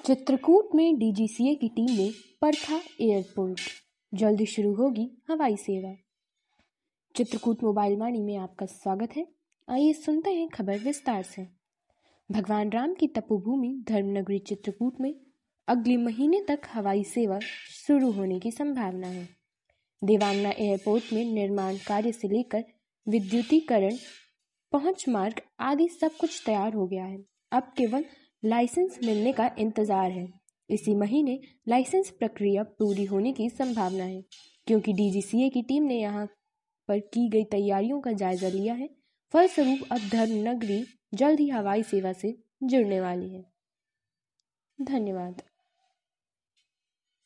चित्रकूट में डीजीसीए की टीम ने परखा एयरपोर्ट, जल्द शुरू होगी हवाई सेवा। चित्रकूट मोबाइल वाणी में आपका स्वागत है। आइए सुनते हैं खबर विस्तार से। भगवान राम की तपोभूमि धर्मनगरी चित्रकूट में अगले महीने तक हवाई सेवा शुरू होने की संभावना है। देवांगना एयरपोर्ट में निर्माण कार्य से लेकर विद्युतीकरण, पहुंच मार्ग आदि सब कुछ तैयार हो गया है। अब केवल लाइसेंस मिलने का इंतजार है। इसी महीने लाइसेंस प्रक्रिया पूरी होने की संभावना है, क्योंकि डीजीसीए की टीम ने यहां पर की गई तैयारियों का जायजा लिया है। फलस्वरूप अब धर्मनगरी जल्द ही हवाई सेवा से जुड़ने वाली है। धन्यवाद।